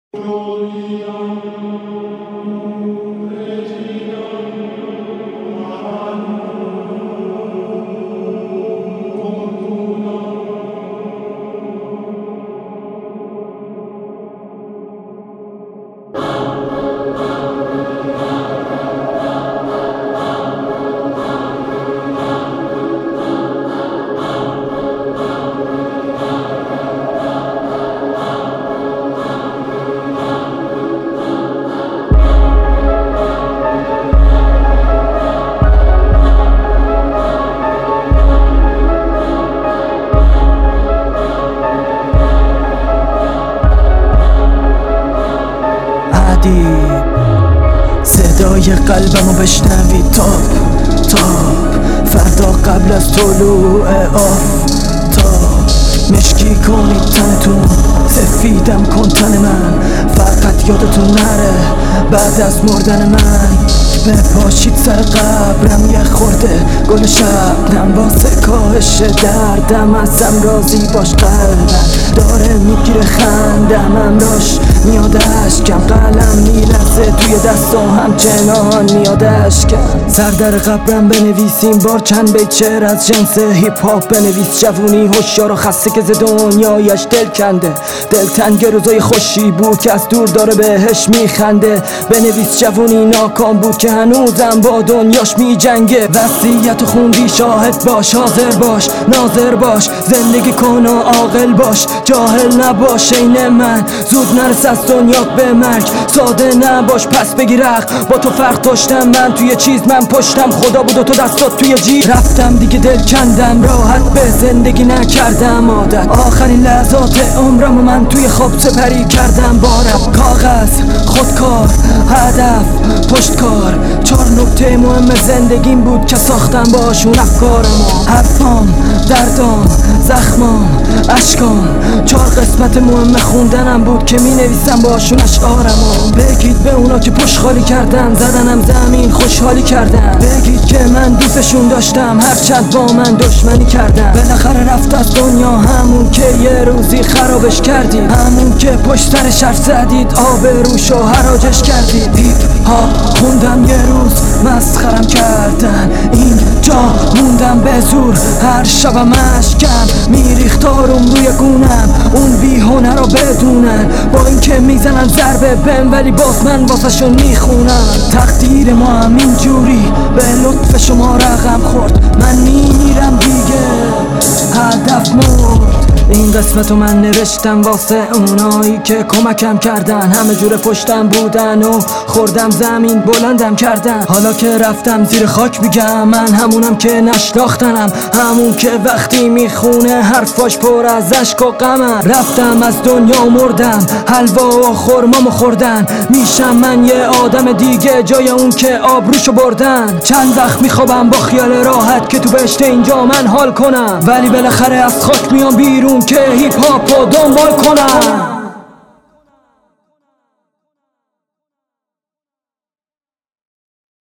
صدای قلبمو بشنوی تاب فردا قبل از طلوع آفتاب مشکی کنید تنتون، سفیدم کن تن من، فقط یادتون نره بعد از مردن من بپاشید سر قبرم یه خورده گل شبنم واسه کاهش دردم ازم راضی باش قلبم داره میگیره خندم امراش میاد اشکم قلم میلرزه توی دستم همچنان میاد اشکم سر در قبرم بنویسیم بار چند بیت شعر از جنس هیپ هاپ بنویس جوونی هوشیار و خسته که ز دنیایش دل کنده دلتنگ روزای خوشی بود که از دور داره بهش میخنده بنویس جوونی ناکام بود که هنوزم با دنیاش میجنگه وصیت خوندی شاهد باش حاضر باش ناظر باش زندگی کن و عاقل باش جاهل نباش عین من زود نرس از دنیات به مرگ ساده نباش پس بگیر حق با تو فرق داشتم من توی چیز من پشتم خدا بود و تو دستات توی جیب رفتم دیگه دل کندم راحت به زندگی نکردم عادت آخرین لحظات عمرم و من توی خواب سپری کردم بارم کاغذ خودکار هدف پشتکار 4 نکته مهم زندگیم بود که ساختم باشون افکارم حرفام دردام زخمام اشکام 4 قسمت مهم خوندنم بود که می نویسم باشون اشعارم بگید به اونا که پشت خالی کردن زدنم زمین خوشحالی کردن بگید که من دوستشون داشتم هرچند با من دشمنی کردن بالاخره رفت از دنیا همون که یه روزی خرابش کردید همون که پشت سرش حرف زدید آبروشو حراجش کردید هیپ هاپ خوندم یه روز مسخرم کردن اینجا موندم به زور هر شبم اشکم میریخت آروم روی گونم اون بیهونه رو بدونن با اینکه میزنن ضربه بهم ولی باز من واسه شون میخونم تقدیر ما هم اینجوری به لطف شما رقم خورد من میمیرم دیگه هدف مرد این قسمتو من نوشتم واسه اونایی که کمکم کردن همه جور پشتم بودن و خوردم زمین بلندم کردن حالا که رفتم زیر خاک میگم من همونم که نشناختنم همون که وقتی میخونه حرفاش پر از اشک و غمم رفتم از دنیا مردم حلوا و خرمامو خوردن میشم من یه آدم دیگه جای اون که آبروشو بردن چند وقت میخوابم با خیال راحت که تو بهشت اینجا من حال کنم ولی بالاخره از خاک میام بیرون که هیپ هاپو دنبال کنم